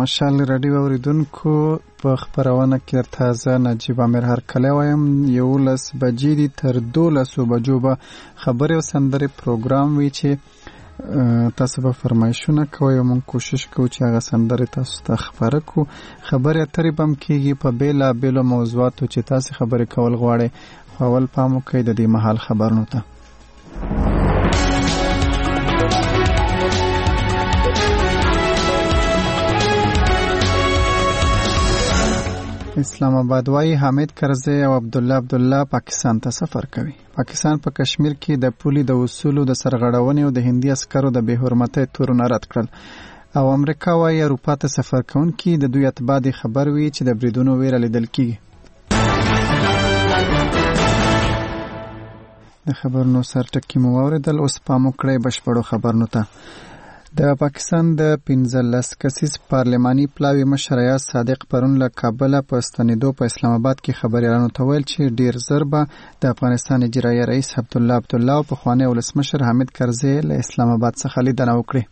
مشال رادیو اوریدونکو په خبرونه کې تازه نجیب امیر هرکلی وایم 11 بجې دي تر 12 بجو به خبرې او سندرې پروګرام وي چې تاسو به فرمایشونه کوئ او موږ کوشش کوو چې هغه سندرې تاسو ته خبره کړو. خبرې اترې به هم کېږي په بېلابېلو موضوعاتو چې تاسې خبرې کول غواړئ، خو اول پام وکړئ د دې مهال خبرونو ته. اسلام آباد وايي حامد کرزی او عبدالله پاکستان ته سفر کوي. پاکستان په کشمیر کې د پولي د اصولو د سرغړونې او د هندي عسکرو د بې حرمتۍ تورونه رد کړل او امریکا وايي اروپا ته سفر کوونکي د دوی اتباع د خبر وي چې د بریدونو ویره لیدل کیږي. د خبرونو سرټکي مو واوریدل، اوس پام وکړئ بشپړو خبرونو ته. د پاکستان د 15 کسیز پارلماني پلاوي مشر ایاز صادق پرون له کابل په ستنېدو په اسلام آباد کې خبريالانو ته ویل چې ډیر زر به د افغانستان اجرایي رئیس عبدالله او پخوانی ولسمشر حامد کرزی له اسلام آباد څخه لیدنه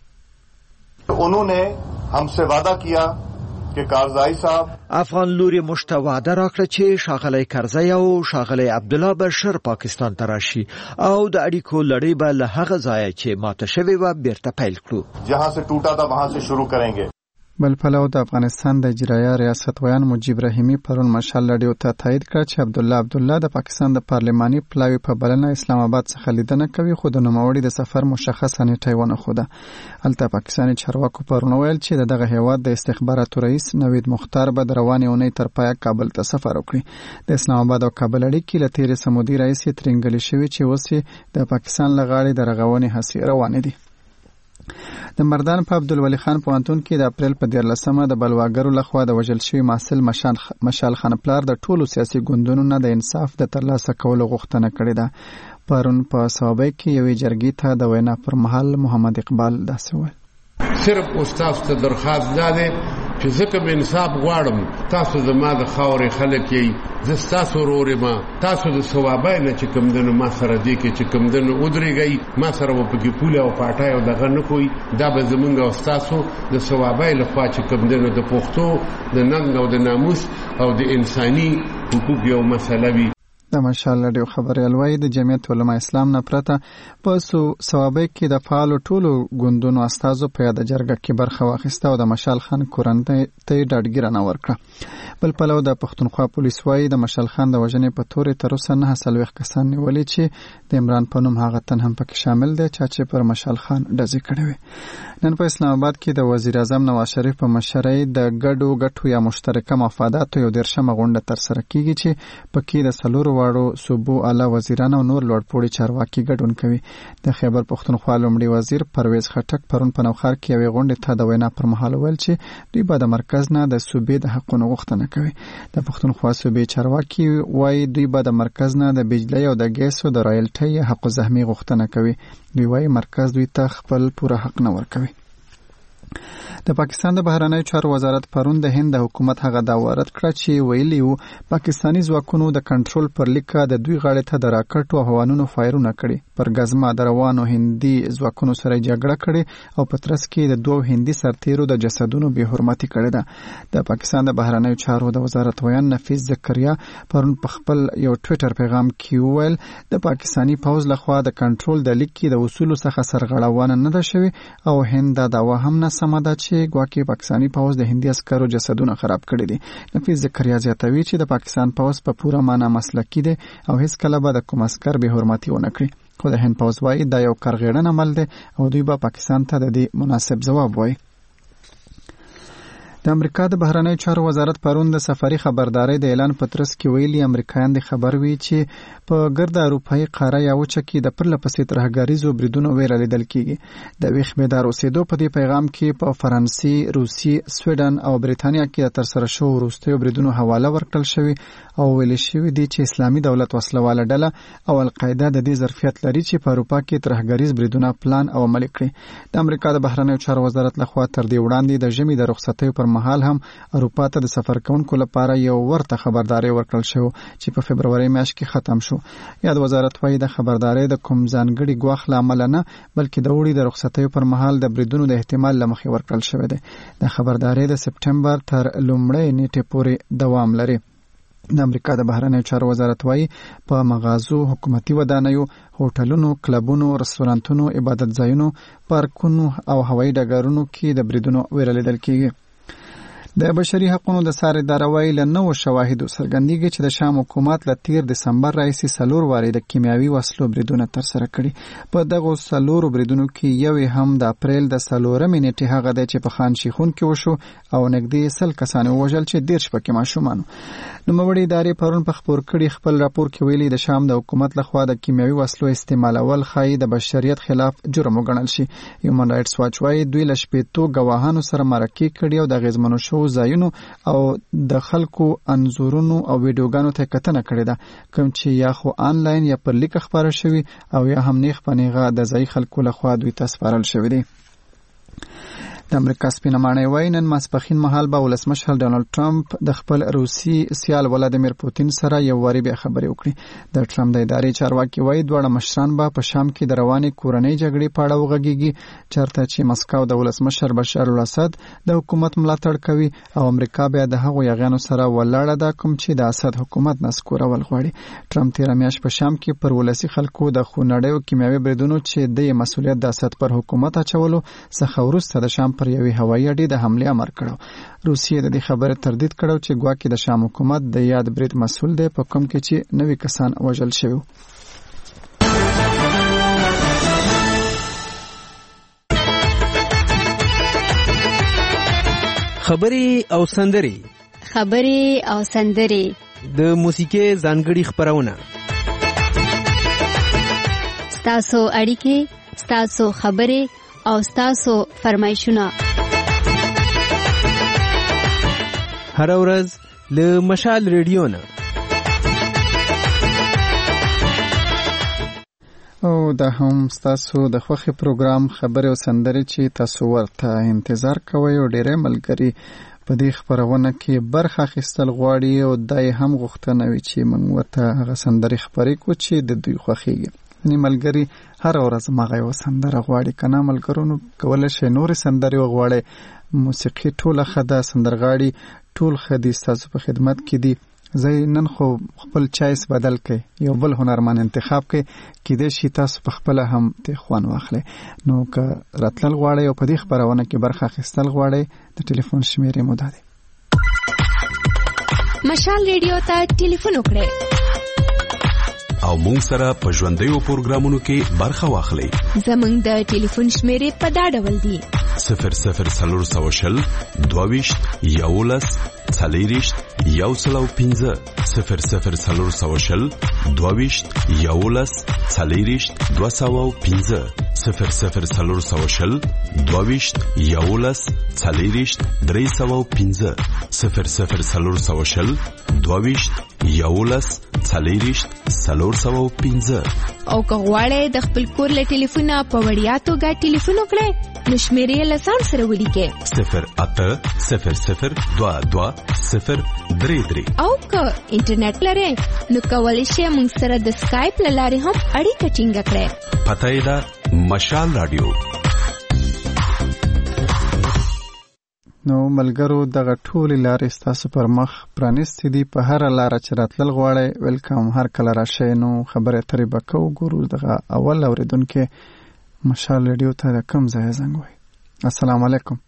وکړي. انہوں نے ہم سے وعدہ کیا کہ کارزائی صاحب افغان لوري مشتواده راکړه چې شاغلی کرزی او شاغلی عبدالله بشر پاکستان ته راشي او د اړیکو لړۍ به له هغه ځایه چې ماته شوې وه بیرته پیل کړو. جہاں سے ټوټا تھا وہاں سے شروع کریں گے. بل پلو د افغانستان د اجرایه ریاست ویان مجیب رحیمی پرون مشال لړیو ته تایید کړ چې عبدالله د پاکستان د پارلماني پلاوي په بلنه اسلام آباد څخه لیدنه کوي، خو د نوموړي د سفر مشخصه نیټه ونه خوده. هلته پاکستاني چارواکو پرون ویل چې دغه هیواد د استخباراتو رئیس نوید مختار به د روانې اونۍ تر پایه کابل ته سفر وکړي. د اسلام آباد او کابل اړیکې له تیرې سمودي رئیس ترنګلې شوي چې اوس د پاکستان له غاړې د رغونې هڅې روانې دي. د مردان په عبدالولي خان پوهنتون کې د اپریل په 14 د بلواګرو لخوا د وژل شوي محصل مشال خان پلار د ټولو سیاسي ګوندونو نه د انصاف د ترلاسه کولو غوښتنه کړې ده. پرون په صوابۍ کې یوې جرګې ته د وینا پر مهال محمد اقبال داسې وویل: صرف استاد ته درخواست داده چې ځکه مې انصاف غواړم، تاسو زما د خاورې خلک یې، زه ستاسو ورور یم، تاسو د صوابۍ نه چې کوم دنو ما سره دی کې چې کوم دنو ودرېږئ، ما سره به پکې پوله او پاټای او دغه نه کوئ، دا به زمونږ او ستاسو د صوابۍ لخوا چې کوم دنو د پښتو د ننګ او د ناموس او د انساني حقوق یو مسله وي. د مشال لړیو خبریال وايي د جمعیت علما اسلام نه پرته په صوابۍ کې د فعالو ټولو ګوندونو استازو په یاده جرګه کې برخه واخیسته او د مشال خان کورنۍ ته ډاډګیرنه ورکړه. بل پلو د پښتونخوا پولیس وايي د مشال خان د وژنې په تورې تر اوسه 9 کسان نیولي چې د عمران په نوم هغه تن هم پکې شامل دی چې پر مشال خان ډزې کړې وي. نن په اسلام آباد کې د وزیر اعظم نواز شریف په مشرۍ د ګډو یا مشترکه مفاداتو یو 13مه غونډه ترسره کیږي چې پکې د څلورو واړو صوبو اعلی وزیران او نور لوړپوړي چارواکي ګډون کوي. د خیبر پښتونخوا لومړي وزیر پرویز خټک پرون په نوخار کې یوې غونډې ته د وینا پر مهال ویل چې دوی به د مرکز نه د صوبې د حقونو غوښتنه کوي. د پښتونخوا صوبې چارواکي وایي دوی به د مرکز نه د بجلی او د ګیسو د رایلټۍ حق زحمي غوښتنه کوي. دوی وایي مرکز دوی ته خپل پوره حق نه ورکوي. د پاکستان د بهرنیو چارو وزارت پرون د هند حکومت هغه دا وارد کړ چې ویلي وو پاکستاني ځواکونو د کنټرول پر لیکه د دوی غاړې ته د راکټ او هوانونو فایرونه کړي. پر غزما د روانو هندي ځواکونو سره جګړه کړي او په ترڅ کې د دوه هندي سرتیرو د جسدونو بې حرمتي کړې ده. د پاکستان د بهرنیو چارو د وزارت ویان نفیس زکریا پرون په خپل یو ټویټر پیغام کې وویل د پاکستاني پوځ لخوا د کنټرول د لیک کې د اصولو څخه سرغړونه نه ده شوې او هند دا دعوا هم نه سمه ده چې ګواکې پاکستاني پوځ د هندي عسکرو جسدونه خراب کړي دي. نفیس زکریا زیاتوي چې د پاکستان پوځ په پوره معنا مسلکي دی او هیڅ کله به د کوم عسکر بې حرمتي ونه کړي. خو د هند پوځ وايي دا یو کارغېړن عمل دی او دوی به پاکستان ته د دې مناسب ځواب وایي. د امریکا د بهرنیو چارو وزارت پرون د سفاري خبرداري د اعلان په ترڅ کې ویلي امریکایان د خبر وي چې په ګرد اروپایي قاره یا وچه کې د پرله پسې ترهګریزو بریدونو ویره لیدل کیږي. د ویښ بیدار اوسېدو په دې پیغام کې په فرانسې، روسي، سویډن او بریتانیا کې د ترسره شوو وروستیو بریدونو حواله ورکړل شوې او ویل شوي دي چې اسلامي دولت وسلواله ډله او القاعده د دې ظرفیت لري چې په اروپا کې ترهګریز بریدونه پلان او عملي کړي. د امریکا د بهرنیو چارو وزارت لخوا تر دې وړاندې د ژمي د رخصتیو پر مهال هم اروپا ته د سفر کوونکو لپاره یو ورته خبرداري ورکړل شو چې په فبرवरी میاشت کې ختم شو. یاد وزارت وايي د خبرداري د کوم ځانګړي ګواښ لامل نه بلکې د وړي د رخصتیو پر مهال د بریدونو د احتمال لمخې ورکړل شوی دی. د خبرداري د سپټمبر تر لومړۍ نیټې پورې دوام لري. د امریکا د بهرنیو چارو وزارت وايي په مغازو، حکومتي ودانیو، هوټلونو، کلبونو، رستورانتونو، عبادت ځایونو، پارکونو او هوایي ډګرونو کې د بریدونو ویره لیدل کیږي. د بشري حقوقو د ساري اداره وايي له نوو شواهدو څرګندېږي چې د شام حکومت له 13 دسمبر راهیسې 4 وارې د کیمیاوي وسلو بریدونه ترسره کړي. په دغو 4 بریدونو کې یو هم د اپریل د 4 نیټې هغه دی چې په خان شیخون کې وشو او نږدې 100 کسان ووژل چې 10 پکې ماشومان. نوموړي ادارې پرون په خبر کړي خپل راپور کې ویلي د شام د حکومت لخوا د کیمیاوي وسلو استعمالول ښایي د بشریت خلاف جرم وګڼل شي. هیومن رائټس واچ وايي دوی له شپېتو ګواهانو سره مرکې کړي او د اغېزمنو شوو ځایونو او د خلکو انځورونو او ویډیوګانو ته کتنه کړې ده، کوم چې یا خو آنلاین یا پر لیک خبره شوی او یا هم نیغ په نیغه د ځای خلکو لخوا دوی ته سپارل شوی دی. د امریکا سپینه ماڼۍ وايي نن ماسپښین مهال به ولسمشر ډونالد ټرمپ د خپل روسي سیال ولادیمیر پوتین سره یو واري بیا خبرې وکړي. د ټرمپ د ادارې چارواکي وايي دواړه مشران به په شام کې د روانې کورنۍ جګړې په اړه وغږیږي، چېرته چې مسکو د ولسمشر بشار الاسد د حکومت ملاتړ کوي او امریکا بیا د هغو یاغیانو سره ولاړه ده کوم چې د اسد حکومت نسکورول غواړي. ټرمپ تېره میاشت په شام کې پر ولسي خلکو د خونړیو کیمیاوي بریدونو چې د مسؤلیت د اسد پر حکومت اچولو څخه وروسته د شام پر یوې هوایي اډې د حملې امر کړو. روسیې د دې خبرې تردید کړو چې ګواکې د شام حکومت د یاد برید مسؤل دی په کوم کې چې 90 کسان وژل شوي. خبرې او سندرې د موسیقي ځانګړي خبرونه، ستاسو اړیکې، ستاسو خبرې او ستاسو فرمایشونه هر ورځ له مشال ریډیو نه. او دا هم ستاسو د خوښې پروګرام خبرې او سندرې چې تاسو ورته انتظار کوئ او ډېری ملګري په دې خبرونه کې برخه اخیستل غواړي او دا هم غوښتنه وي چې موږ ورته هغه سندرې خپرې کړو چې د دوی خوښیږي. ځینې ملګري هر ورځ مغه یو سندره غواړي، که نه ملګرو کولی شئ نورې سندرې وغواړئ. موسیقي ټوله ښه ده، سندرغاړي ټول ښه دي، ستاسو په خدمت کې دي. زه نن خو خپل چایس بدل کړئ، یو بل هنرمند انتخاب کړئ، کیدای شي تاسو په خپله هم ترې خوند واخلئ. نو که راتلل غواړئ او په دې خپرونه کې برخه اخیستل غواړئ د ټلیفون شمیرې مو دا دی: مشال ریډیو ته ټلیفون وکړئ او مونږ سره په ژوندیو پروګرامونو کې برخه واخلئ. زمونږ د ټلیفون شمیرې په دا ډول دي: 00 22 11 40 105 00 22 11 40 205 00 22 11 40 305 00 22 11 40 305. او که غواړئ د خپل کور له ټلیفونه په وړیا توګه ټلیفون وکړئ نو شمیرې له ځان سره ولیکئ: 0800 22 033. او که انټرنیټ لرئ نو کولی شئ موږ سره د سکایپ له لارې هم اړیکه ټینګه کړئ. پته یې ده مشال رادیو. نو ملګرو دغه ټولې لارې ستاسو پر مخ پرانیستې دي، په هره لاره چې راتلل غواړئ ویلکم، هر کله راشئ. نو خبرې اترې به کوو. ګورو دغه اول اورېدونکی مشال ریډیو ته د کوم ځای زنګ وایي. السلام علیکم.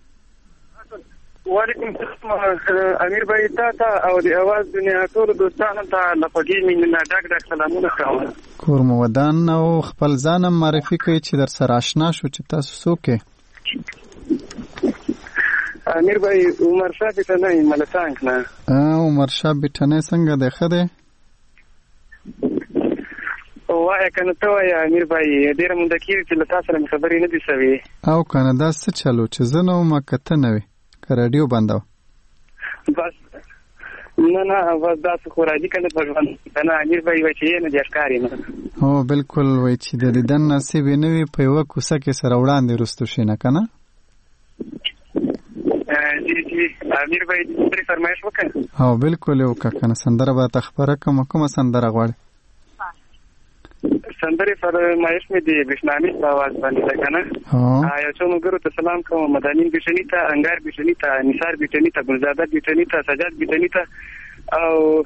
وعلیکم السلام امیر بھائی، تا او د اواز دنیا ټول دوستانو ته لپګي مینه ډاک سلامونه کوم. کور مو ودان او خپل ځانم معرفي کوي چې در سره آشنا شو چې تاسو څوک یې؟ امیر بھائی عمر شاه بیٹنی ملتانک نه. عمر شاه بیٹنی څنګه دی؟ ښه دی؟ وایه کنه ته وایه امیر بھائی، ډېره مونده کېږي چې له تا سره مې خبرې نه دي شوې. او کنه دا څه چلو چې زه نه وم که ته نه وې که راډیو بنده وه؟ بس نه بس داسې خو راځي که نه په ژوند که نه امیر بھائی وایي چې یې نه دې ښکاري نه. هو بلکل وایي چې د دیدن نصیب یې نه وي په یوه کوڅه کې سره وړاندې رستو شي نه که نه؟ کېږي چې امیر باید سندرې فرمایش وکړي. او بالکل یو کنه سندره به تخبره کومه سندره غواړي؟ سندرې فرمایش مې د بشنامي په आवाज باندې ده کنه. یو څو مګرو ته سلام کوم، مدانین بشنی ته، انګار بشنی ته، نثار بشنی ته، ګلزاده بشنی ته، سجاد بشنی ته او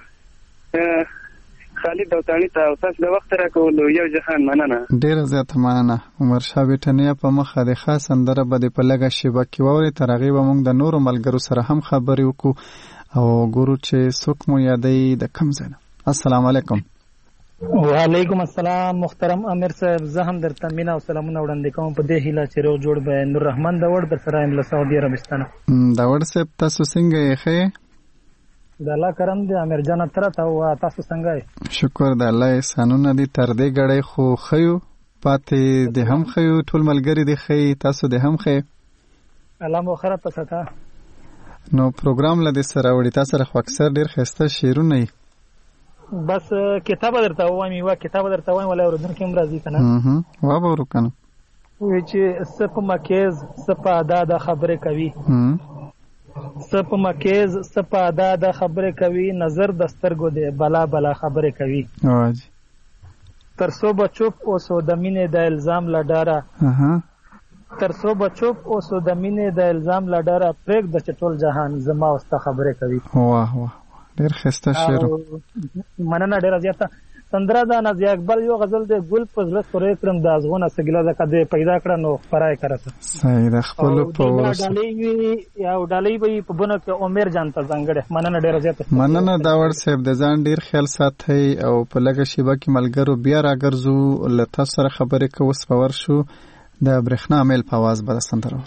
خالد دوتانی ته. او تاسو د وخت راکولو یو جهان مننه. ډیره زیاته مننه. عمر شاه بټنیا په مخه د خاص اندره به په لګه شیبه کې ووري ترغه به موږ د نورو ملګرو سره هم خبرې وکړو او ګورو چې څوک مو یادې د کم ځای. السلام علیکم. وعلیکم السلام محترم امیر صاحب، زه هم درته مینا او سلامونه وړاندې کوم په دې هیله چې روز جوړ به. نور رحمان دا وړ در سره له سعودي عربستان. دا وړ صاحب تاسو څنګه یې ښه؟ د الله کرم دی امیر جان تر تاسو څنګه یې؟ شکر د الله احسانونه دي تر دې غړې خو خيو پاتې د هم خيو ټول ملګری دي خي تاسو د هم خي الله مو خره پستا. نو پروګرام لدې سره وړي تاسو سره خو اکثر ډیر خسته شیرونه بس کتاب درته وایم یو کتاب درته وایم ولا اوردونکو هم راځي کنه. وا به ورکنه وی چې سپ مکیز سپ ادا د خبره کوي، سپ مکیز سپ ادا د خبره کوي، نظر د سترګو دی بلا بلا خبره کوي. واجی تر سو بچوپ او سو د مینې د الزام لډاره، تر سو بچوپ او سو د مینې د الزام لډاره، پرېږ د چټول جهان زما واست خبره کوي. واه واه ډیر خسته شعر. مننه ډیر زیاته. سندره دا نازي اکبر یو غزل د ګل په زړه سورې کړم د ازغونه سګله زکه د پیدا کړه نو فرای کړه. صحیح د خپل په ورس ډالۍ یا ډالۍ به په بونه کې عمر جان ته زنګړه. مننه ډیر زیاته. مننه دا ور صاحب د ځان ډیر خیال ساتي او په لګه شیبه کې ملګرو بیا راګرځو لته سره خبرې کوو سپور شو د برېښنا عمل په आवाज به سندره.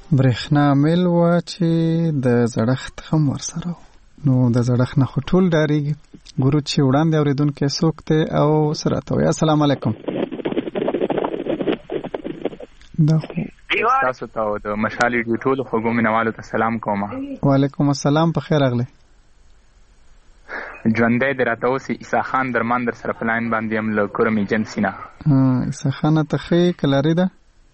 برېښنا میل و چې د زړښت هم ورسره نو د زړښت نه ټول ډاریږي. ګورو چې وړاندې اورېدونکی څوک دی او سره ته وایي. السلام علیکم. تاسو ته او د مشال ریډیو ټولو خوږو مینوالو ته سلام کوم. وعلیکم السلام. په خیر راغلی. ژوندی د راته اوس عیسی خان درمان در سره په لاین باندې یم له کورم ایجنسي نه. عیسی خانه ته ښې کلاري ده؟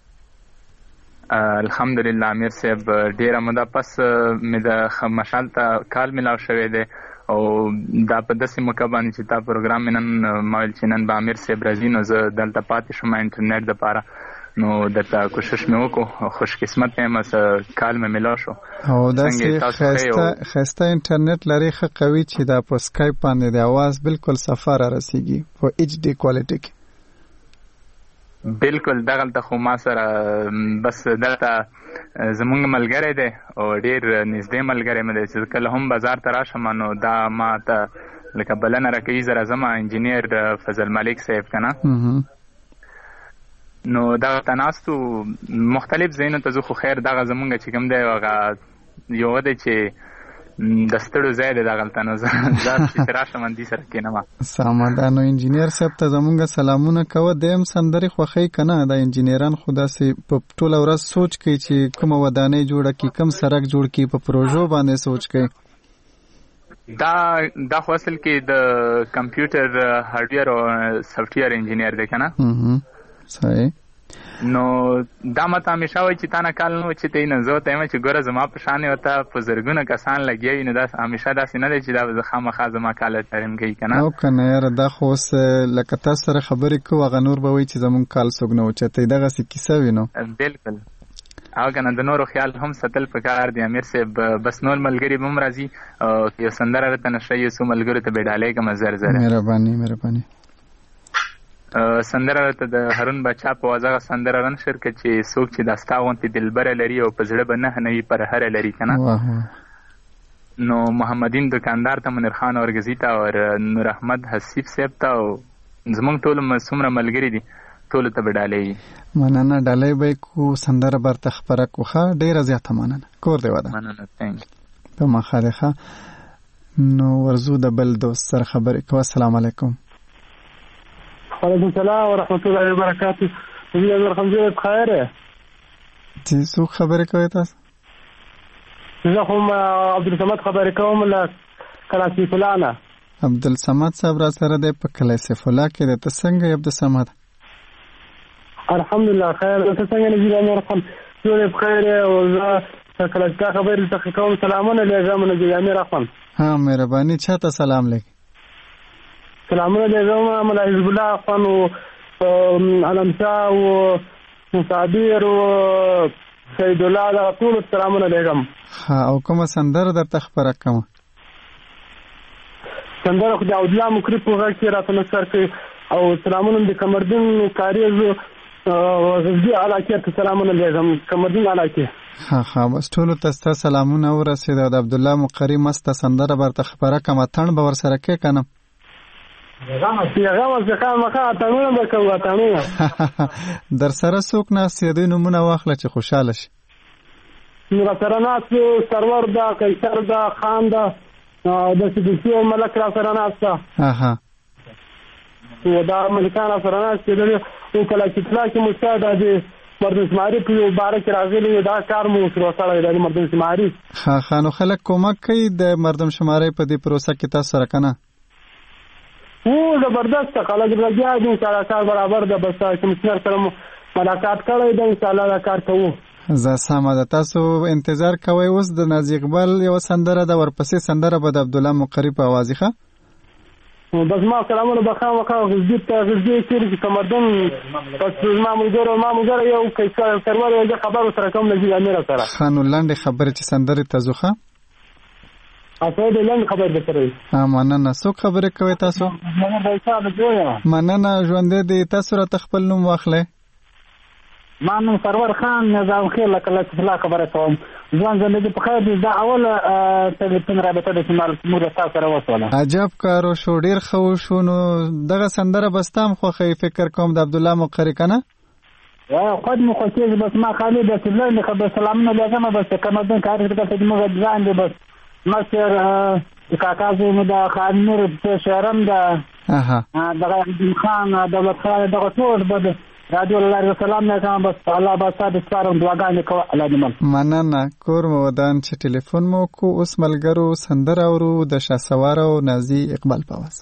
الحمدلله امیر صاحب ډیره موده پس مې د مشال ته کال ملاو شوی دی او دا په داسې موقع باندې چې تا پروګرام نن ما ویل چې نن به امیر صاحب راځي نو زه دلته پاتې شوم انټرنیټ دپاره نو درته کوشش مې وکړو. خوش قسمت یم کال مې ملاو شو او داسې ښایسته انټرنیټ لري ښه قوي چې دا په سکایپ باندې د اواز بالکل صفا را رسیږي په ایچ ډي کوالټي کې. بالکل دغلته خو ما سره بس دلته زمونږ ملګری دی او ډیر نږدې ملګری مې دی چې کله هم بازار ته راشم نو دا ما ته لکه بلنه راکوي زه راځم انجینیر فضل ملک صاحب که نه نو دغلته ناستو مختلف ځایونو ته زه خو خیر دغه زمونږ چې کوم دی هغه یو دی چې د ستړو ځای دی دغلته نو زه چې راشم اندي سره کېنم. سمه ده. نو انجینیر صاحب ته زمونږ سلامونه کوه. د یم سندرې خوښوي که نه؟ د انجینیران خو داسې په ټوله ورځ سوچ کوي چې کومه ودانۍ جوړه کړي کوم سړک جوړ کړي په پروژو باندې سوچ کوي. دا خو اصل کې د کمپیوټر هارډویر او سافټویر انجینیر دی که نه؟ صحیح. نو دا ماته همیشه وایي چې تا نه کال نه و چې ته یې نه زه ورته یم چې ګوره زما په شانې ورته په زرګونه کسان لګیا وي نو دا همیشه داسې نه دی چې دا به زه خامخا زما کال ترین کوي که نه؟ او که نه یاره دا خو اوس لکه تاسو سره خبرې کوو هغه نور به وایي چې زمونږ کال څوک نه اوچتی دغسې کیسه وي نو. بالکل. او که نه د نورو خیال هم ساتل پکار دی امیر صاحب. بس نور ملګري به هم راځي او یو سندره راته نشه یو څو ملګرو ته به ډالۍ کړم زر زر. مهرباني. سندره راته د هارون باچا په وازغه سندره رن شر که چې څوک چې دستا غونتې دلبره لري او په زړه به نه وي پر هره لري که نه؟ نو محمدین دکاندار ته منیر خان اورګزي ته او نور احمد حسیب صاحب ته او زمونږ ټولو څومره ملګري دي ټولو ته به ډالۍ. مننه. ډالۍ به یې کو. سندره برته خپره کو. ښه ډېره زیاته مننه. کور دې وده. مننه. تینک. په مخه دی. ښه نو ورځو د بل دوست سره خبرې کوه. السلام علیکم. وعلیکم السلام ورحمت الله وبرکاته. امیر خمزه بخیر. چې څوک خبرې کوي تاسو؟ زه هم عبدالصمد خبرې کوم له کلا سیف الله نه. عبدالصمد صاحب را سره دی په کلا سیف الله کې دی. ته څنګه یې عبدالصمد؟ الحمدلله خیر. ته څنګه نجیب امیر خان ټول بخیر او زه کلا ستا خبرې ته کوم سلامونه لېږم نجیب امیر خان. ها مهرباني. چا ته سلام لګي؟ سلامونه لېږم ملا حزب الله خان او علمشاه او مصابیر او سید الله دا ټول سلامونه لېږم. ها او کومه سندره درته خبره کوم؟ سندره خو د عبدالله مکري په غږ کې راته نثر کوي او سلامونه د کمردین کاریز غزدي علاقې ته سلامونه لېږم. کمردین علاقې. ها بس ټولو ته ستا سلامونه ورسېده. د عبدالله مقري مسته سندره برته خبره کومه. تڼ به ورسره کې که نه؟ در سره څوک ناست دی؟ دوی نومونه واخله چې خوشحاله شي. را سره ناست سرور ده، قیصر ده، خان ده، د سدوسي او ملک را سره ناست ده. دا ملکان را سره ناست دي. او کله چې طلا کې مستعده دي مردم شماري په یو باره کې راغلي دا کار مو شروع کړی دی مردم شماري. نو خلک کومک کوي د مردم شماري په دې پروسه کې تاسو سره که نه؟ زبردست خلک لګیا دي. انشاءالله کار برابر ده. بس کمشنر سره ملاقات کړی دی. انشاءالله دا کار کوو. زه سمه ده. تاسو انتظار کوئ. اوس د نازي اقبال یوه سندره ده ورپسې سندره به د عبدالله مقري په اوازي ښه؟ بس ما سلامونه به خامخا غزدي ته غزدي چیرې چې کمردون بس زما ملګری یو سرور یو خبر ورسره کوم نجیب امیر سره. ښه نو لنډې خبرې چې سندرې ته ځو ښه؟ اته د لنډ خبر به سره. مننه. څوک خبرې کوئ تاسو؟ مننه. ژوندی دی. تاسو راته خپل نوم واخلئ. ما نوم سرور خان نظام خیر له کلا سیف خبره کوم. ځوان زندگی په خیر دي. دا اوله تلیفون رابطه د شمال موږ تاسو سره وسوله. عجب کارو شو. ډیر ښه شو. نو دغه سندره بستام خوښوي فکر کوم د عبدالله مقري که نه؟ خود مو خوشیږي بس ما خالي بس لنډ خبر سلامونه لازمه بس کمدن کار ته موږ ځان دی بس مستر کاکا زموږ د خانور په شهرم د دغه خان دولت خان دغه ټول بد رادیو الله سلام علیکم بس الله با ساده ستارم دعاګانې کوه الله دې مننه کور مو ودان چې ټلیفون مو کو اوس ملګرو سندره اورو د شاسوار او نازي اقبال پاواز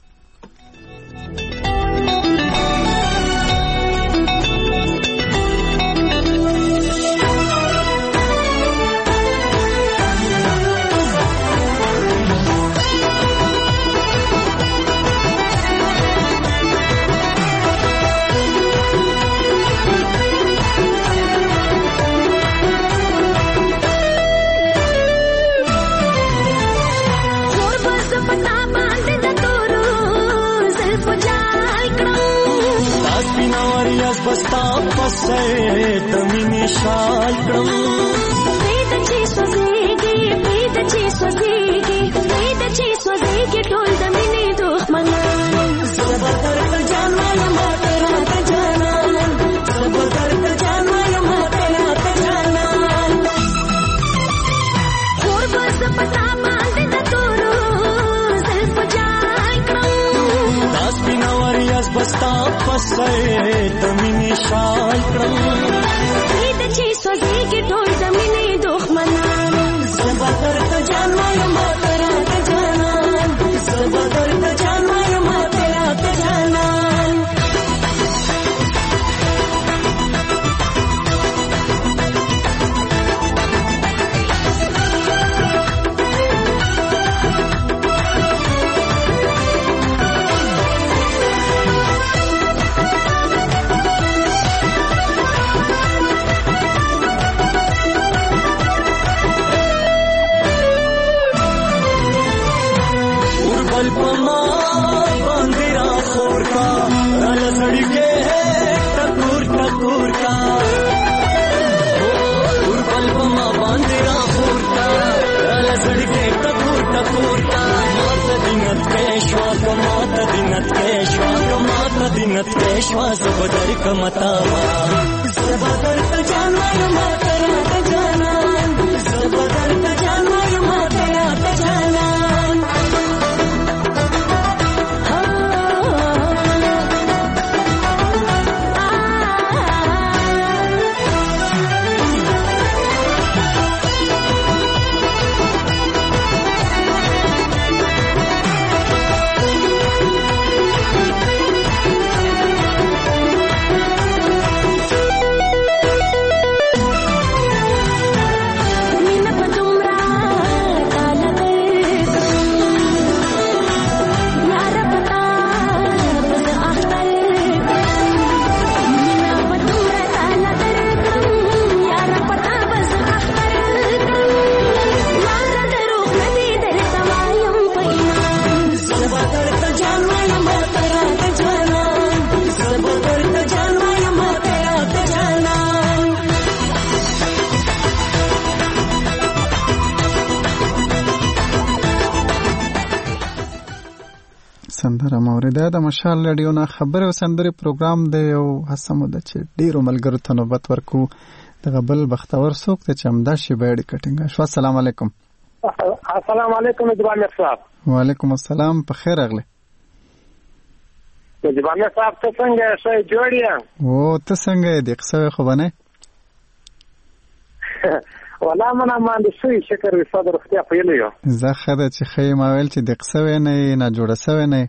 बस्ता पसे दमिनी शाल क्रम वेद ची स्वजेगी ढोल दमिनी दुश्मना जबरदस्त जानवाया मातेरा जाना जबरदस्त जानवाया मातेरा जाना और बस पता बांधे न तोरो सिर्फ जाय क्रम दास बिनावरियास बस्ता पसे दमिनी शाल क्रम वेद ची स्वजेगी ढोल दमिनी दुश्मना जबरदस्त जानवाया मातेरा जाना जबरदस्त जानवाया मातेरा जाना दिनत के श्वास बदर कमतावा जबरदस्त जानवाया मातेरा जाना जबरदस्त जानवाया मातेरा जाना سندره مورده د مشال رادیو نه خبر او سندره پروګرام دی او هڅه ده چې ډیرو ملګرو ته نوبت ورکو دغه بل بختور څوک ته چې همدا شی بیړی کټینګ شو. السلام علیکم. السلام علیکم جبان صاحب. وعلیکم السلام په خیر اغله. جبان صاحب ته څنګه شې جوړیا؟ او ته څنګه دې قصه خو بنه؟ ولا منا باندې شي شکر صدر اختیار پیلو زه خدای چې خیمه ویل چې د قصه نه جوړه سوی نه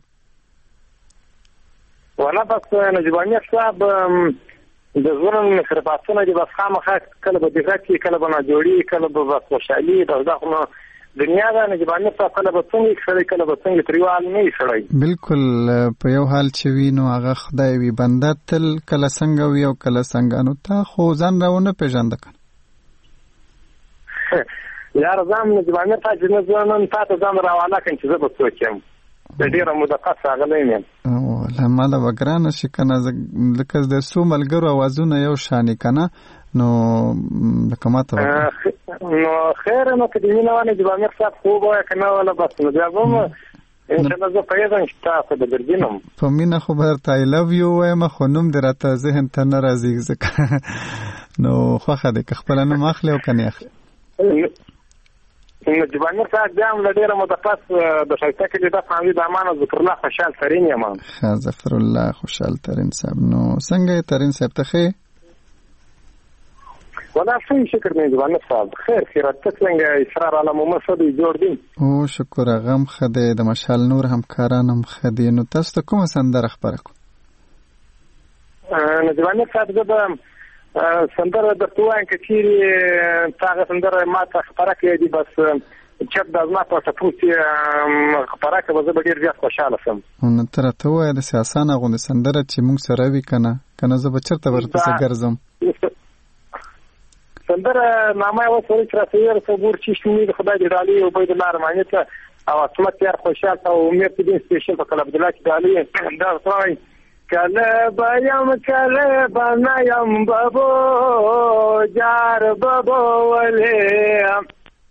ولا بس نجباني صاحب د زورن خرباتونه دي بس خامخا کله به دغه کې کله به نه جوړي کله به بس خوشالي دغه دنیا دا نجباني صاحب کله به څنګه خړې کله به څنګه تریوال نه شړای بالکل په یو حال چې وینو هغه خدای وي بنده تل کله څنګه وي او کله څنګه نو تا خو ځان راونه پیژاند کړ یار زم نجباني ته چې نن تاسو ځم راواله کین چې زه به سوچم د ډیره مدقه غلې نه او لمه دا وګرانه شي کنه لکه د سو ملګرو اوازونه یو شانی کنه نو لکه ماته نو خیر نو کدی نه ونه نجباني صاحب خو به کنه ولا بس نو ځم ان شاء الله زه پیدا چې تاسو د ګرځینم په مینا خو برته I love you وایم خو نوم دې راته ذهن ته نه راځي ځکه نو خوخه دې خپل نوم اخلي او کني اخلي نو جبانر صاحب بیا هم ډیره متفاس د شایسته کې د فامیل د امان ذکر الله خوشحال ترين یم ظفر الله خوشحال ترين صاحب نو څنګه ترين صاحب ته خې ولا شي شکر نه جبانر صاحب خیر خیرات څنګه اصرار علم مسعود جوړ دي او شکر غم خدای د مشال نور همکارانم خدای نو تاسو ته کوم سندره خبره کو نو جبانر صاحب د سندره د توان کچيري تاغه سندره ما ته خبره کوي دي بس چپ د ازما په تفوسی خبره کوي زه به ډیر زیات خوشاله سم نو تر ته وای د سیاسانه غو سندره چې موږ سره وی کنه زه به چرته ورته ګرځم سندره نامه و سره چې راځي صبر چې شنو د خدای دې ډالي او بيد الله رحمانه ته او اسمت یار خوشاله او امید دې سپیشل په کلب دلته ډالي دا څوای کله بنایم بابو جار بابو ولې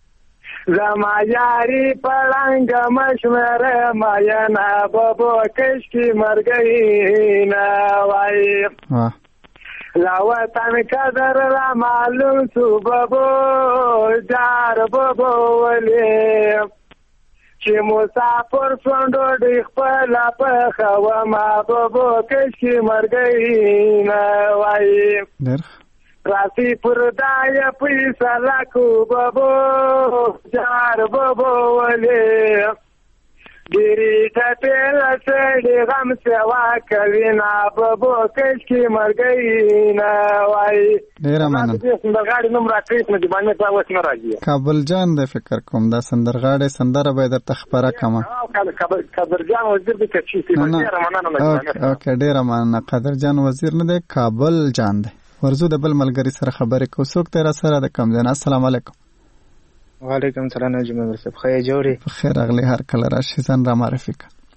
زما یاري پړنګ مشمره ماینا بابو کشکی مرګی نه وای لا وطن قدر را معلوم سو بابو جار بابو ولې چې مسافر څوندو د خپل په خوا ما بابو کشي مرګی نه وای راسی پر دای پیسه لاکو بابو جار بابو ولې ګری ته تل سړي غم سوا کوي نه بابو کشي مرګی نه وای ډیر مننه سندرغاړي نوم راکړئ نو باندې تاسو نه راځي کابل جان د فکر کوم دا سندرغاړي سندره به در تخبره کما قدر جان وزیر د کچې ډیر مننه اوکې ډیر مننه قدر جان وزیر نه دی کابل جان دی ورزو د بل ملګری سره خبرې کو څوک تر سره د کم ځای السلام علیکم وعلیکم السلام نجم مرسب خیر جوړي خیر اغلی هر کله راشي ځان را معرفي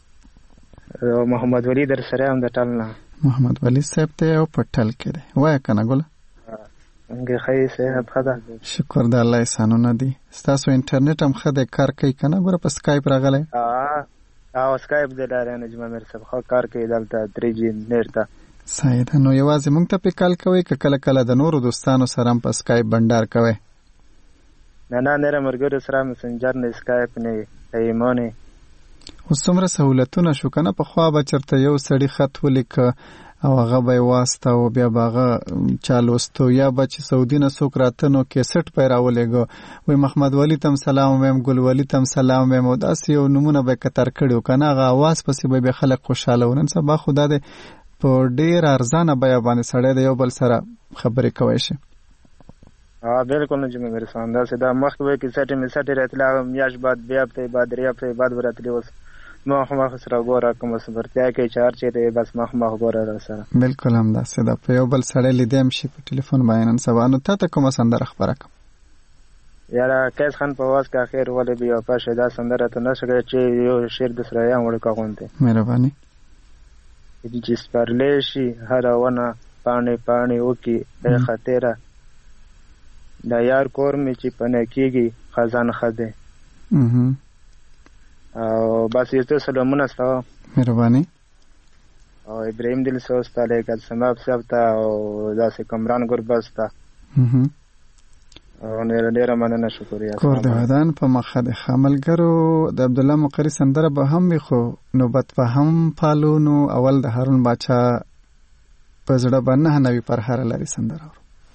کړه محمد ولی در سره هم د ټلنه محمد ولی صاحب ته او پټل کې دی وای کنه ګل انګه خیر صحت خدا شکر د الله احسانونه دي تاسو انټرنیټ هم خدای کار کوي کنه ګوره په سکایپ راغلی او سکایپ د لارې نجم مرسب خو کار کوي دلته 3G نت ته ساید نو یوازې مونږ ته په کال کوي کله کله د نورو دوستانو سره په سکایپ بندر کوي نه نره مرګره سره مسنجر نه اسکایپ نه ایمونه اوس څومره سہولتونه شو کنه په خوا به چرته یو سړی خط ولیک او هغه به واسطه او بیا باغه چالوستو یا به چې سعودي نه څوک راته نو کیسټ پای راولېګو وای محمد ولی تم سلام ویم ګل ولی تم سلام ویم او داسې یو نمونه به کتر کړو کنه هغه आवाज پسې به خلک خوشاله ونن سبا خدا دې په ډیر ارزانه بیا باندې سړی د یو بل سره خبرې کوي شي بالکل نجم میرے سامنے دا سدا مخ وے کی سټی می سټی راتلا میاش بعد بیا په بعد ریا په بعد وراتلی اوس مخ سره ګورا کوم صبرتیا کې چار چې بس مخ ګورا سره بالکل هم دا سدا په یو بل سره لیدم شي په ټلیفون باندې نن سبا نو ته کوم سندره خبره کوم یاره کیس خان په واس کا خیر ولې بیا په شدا سندره ته نشګه چې یو شعر د سره یا وړ کوونته مهرباني دې چې سپارلې شي هر ونه پانی وکي د خطره دا یار کور می چې پنه کیږي خزان خده او بس یو ته سلامونه ستاسو مهرباني او ابراهيم دل سوستا لیکل سماب سبتا او داسې کمران ګربستا او ډیر مننه شکریا کور د ودان په مخه د خاملګرو د عبد الله مقری سندره به هم خو نوبت په هم پالونو اول د هارون باچا په زړه باندې نوې پر هر لري سندره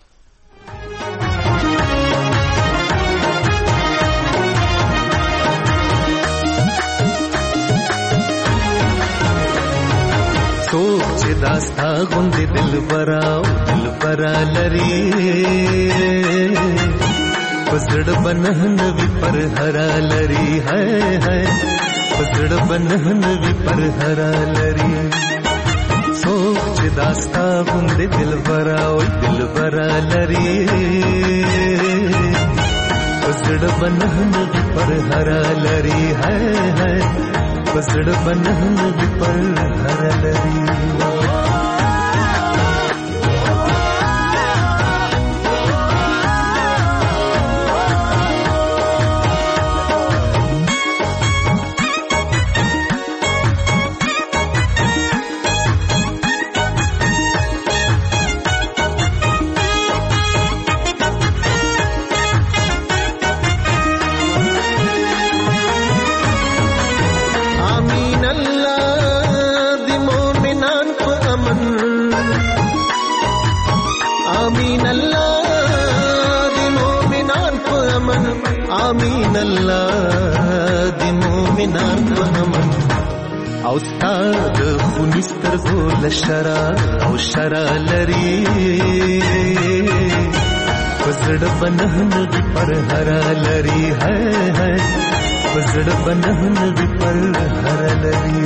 سوچ داستا غوندې دلبرا لري پسړ بنهنوي پر هرا لري ہے پسړ بنهنوي پر هرا لري سوچ داستا غوندې دلبرا لري پسړ بنهنوي پر هرا لري ہے پسړ بنهنوي پر هرا لري آمین الله دی مومنان بهمن او ستاد خونستر گول شرا او شرا لري پسړ بنهن دی پر هرا لري ہے پسړ بنهن دی پر هرا لري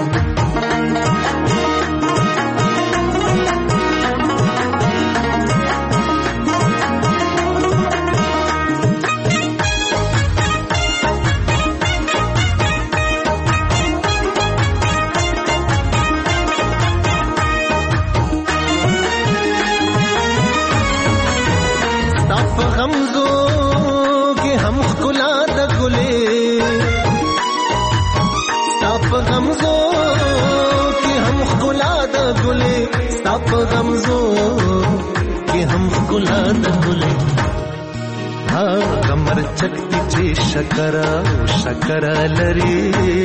غمزو कि हम गुला न भूले हाँ कमर चकती चे शकरा लरी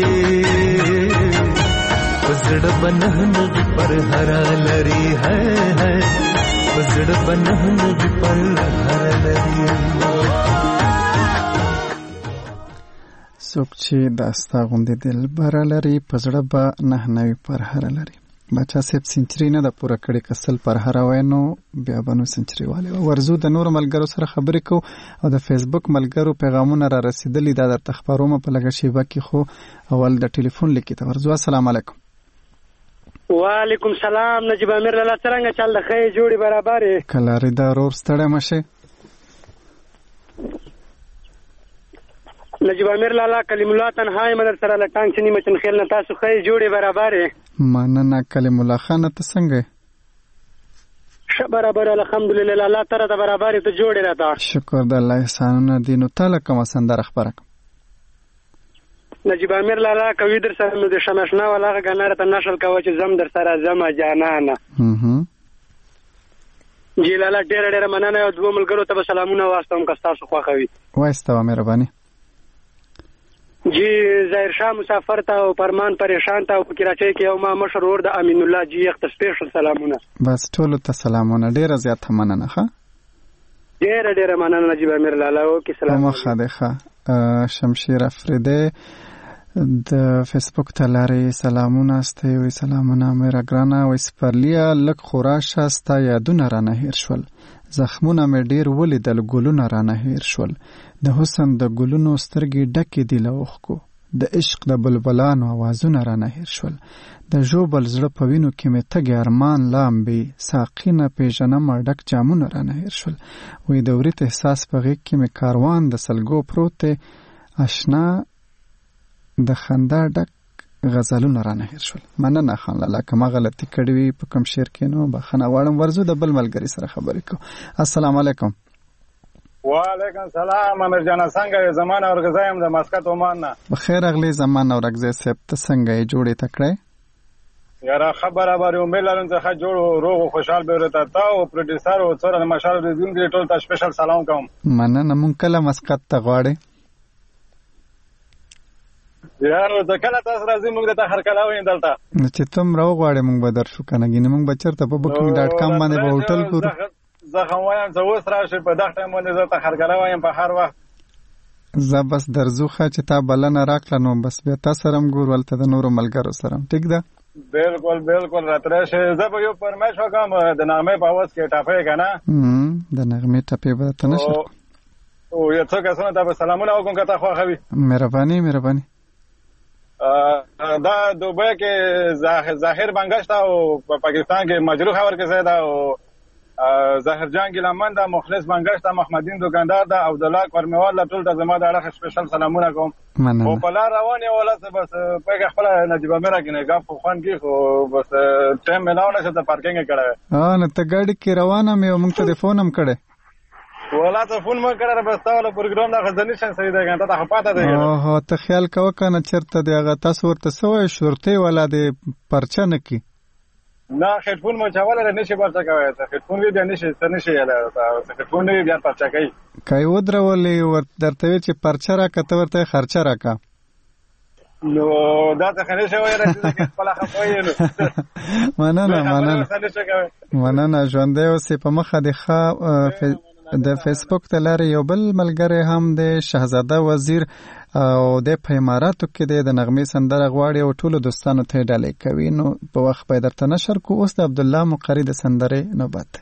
पजड़ बनहन पर हरा लरी है पजड़ बनहन पर हरा लरी څوک چې داستا غوندې دل بر لري پزړه به نه پر هر لري بچا سیب سنچری نه د پوره کړي کسل پر هر وینو بیا بنو سنچری والے ورزو د نور ملګرو سره خبرې کو او د فیسبوک ملګرو پیغامونه را رسیدلی دا در تخبروم په لګه شیبه کې خو اول د ټلیفون لیکي ته ورزو السلام علیکم وعلیکم السلام نجیب امیر لاله څنګه چل د خې جوړي برابرې کلاری دا رور ستړی مشه نجیب امیر لاله کلیم الله تنهای مدر سره لټان چنی مچن خیل نه تاسو خې جوړي برابرې مننه کلیم الله خان ته څنګه ش برابر الحمدلله الله تعالی ته برابرې ته جوړي راته شکر د الله احسانونه دینو تعالی کوم سندر خبره نجیب امیر لاله کوي در سره نو د شمشنا ولا غناره ته نشل کوي چې زم در سره زما جانانه جی لاله ډېر مننه او دوه ملګرو ته سلامونه واستوم که تاسو خوښوي وایسته مهرباني جی ظاهر شاه مسافر ته او پرمان پریشان ته او کراچۍ کې یو ما مشرور د امین الله جی یخت سپیشل سلامونه بس ټول ته سلامونه ډېر زیات مننه ښه ډېر مننه نجیب امیر لاله او کې سلام مخه شمشیر افریده د فیسبوک ته لاري سلامونه استه وي سلامونه مې راګرانه وي سپرلیا لک خوراشه استا یادونه رانه هیر شول زخمونه مې ډیر ولیدل ګلونه رانه هیر شول د حسن د ګلونو سترګې ډکې دي له اوښکو د عشق د بلبلانو اوازونه رانه هیر شول د ژوبل زړه په وینو کې مې تګ ارمان لامبي ساقي نه پیژنم ډک جامونه رانه هیر شول وې د ورته احساس په غېږ کې مې کاروان د سلګو پروت آشنا د خندا ډک غزلونه رانه هیر شول مننه خان لاله کومه غلطي کړې وي په کوم شعر کې نو بخنه غواړم ورزو د بل ملګری سره خبرې کو السلام علیکم وعلیکم السلام امیر جان څنګه زمانه ورګزایم د مسقط عمان نه بخیر اغلی زمانه ورګزای صاحب ته څنګه جوړې تکړه یاره خبره باندې امید لرم چې ښه جوړ روغ او خوشحال به ورته تا او پروډوسر او څوره مشال دې ټول ته سپیشل سلام کوم مننه مونږ کله مسقط ته غواړي یار د کله تاسو راځي موږ ته هر کله وین دلته چې تم راو غواړې موږ به درشو کنه ګینه موږ بچرته په booking.com باندې به هوټل ګورو زه خو وایم چې اوس راشي په دغه ټایم باندې زه ته هر کله وایم په هر وخت زه بس درځوخه چې تا بلنه راکړه نو بس بیا تاسو سره ګور ولته د نورو ملګرو سره ټیک ده بالکل راتره شه زه به یو پرمایش وکم د نغمه په اواز کې ټاپې کنه د نغمه ټاپې به ته نشه او یو څه کسونه ته سلامونه وکم که ته خوښوي مهرباني دا دوبه کې ظاهر بنگشت او پاکستان کې مجروح خبر کې زیاده او ظاهر جان ګلمن دا مخلص بنگشت محمدین دکاندار دا عبدالله قرموال ټول د زما د اړه سپیشل سلامونه کوم او په لار روانه ولا بس په خپل نجیب میرا کې نه غاف خوان کې خو بس ټیم ملاو نه ته پارکینګ کړه نه ته ګاډي کې روانه مې موږ ته فون هم کړه ولا ته فون ما کړه بس تاسو پروګرام دا غزنی شان سړي دا ته پاته دی اوه ته خیال کو کنه چرته دی هغه تاسو ورته سوې شورته ولا دی پرچا نه کی نه هډفون ما چاواله نشي پرچا کوي ته هډفون وی نشي یاله هډفون وی بیا پرچا کوي کای ودرولې ورته درته چې پرچا را کته ورته خرچه راکا نو دا ته خنه شوی راځي چې خپل خپوي نو مننه ژوندې اوسې په مخه د ښه د فیسبوک د لارې یو بل ملګری هم د شهزاده وزیر او د اماراتو کې د نغمې سندره غواړي او ټولو دوستانو ته ډالۍ کوي. نو په وخت به درته نشر کو. اوس د عبدالله مقری د سندرې نوبت.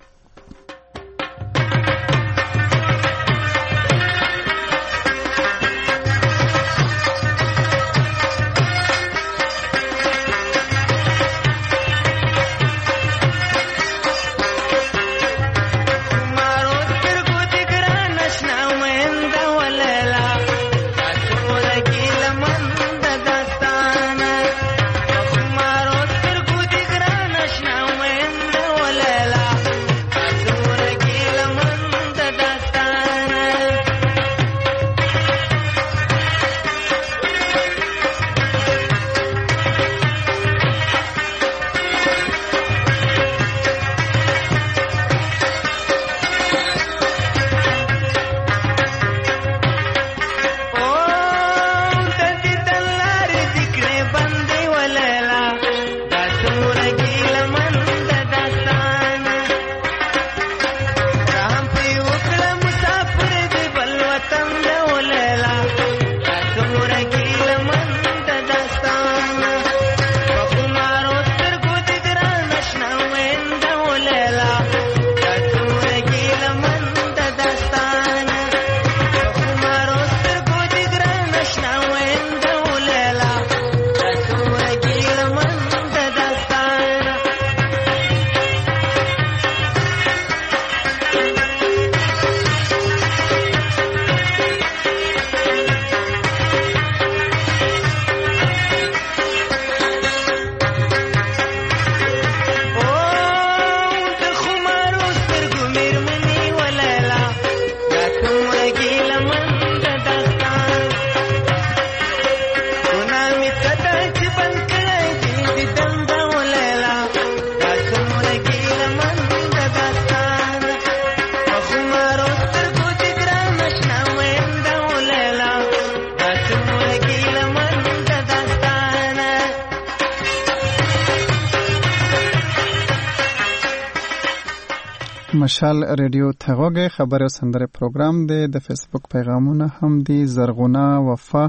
مشال ریډیو ته غوږی خبر او سندره پروګرام دی. د فیسبوک پیغامونه هم دی. زرغونه وفا